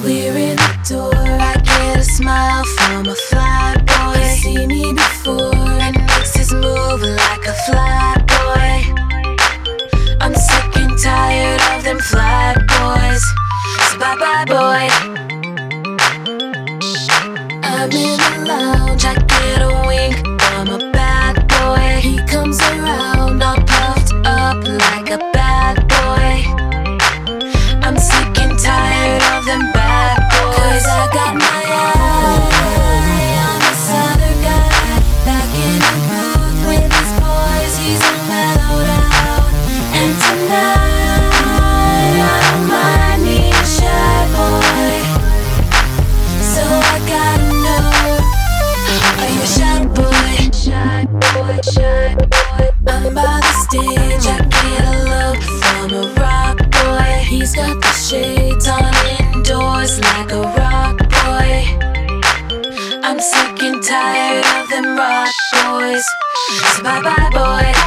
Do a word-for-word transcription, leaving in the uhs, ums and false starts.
We're in the door, I get a smile from a fly boy. He's seen me before and makes his move like a fly boy. I'm sick and tired of them fly boys, so bye bye boy. I'm in the lounge, I get a wink from a bad boy. He comes around all puffed up like a bad boy. I'm sick and tired of them bad boys, 'cause I got my eye on this other guy back in the booth with his boys. He's a mellowed out, and tonight I don't mind me a shy boy. So I gotta know, are you a shy boy? Shy boy, shy boy. I'm by the stage, I get a look from a rock boy. He's got the shades on indoors like a rock boy. I'm sick and tired of them rock boys, so bye bye boy.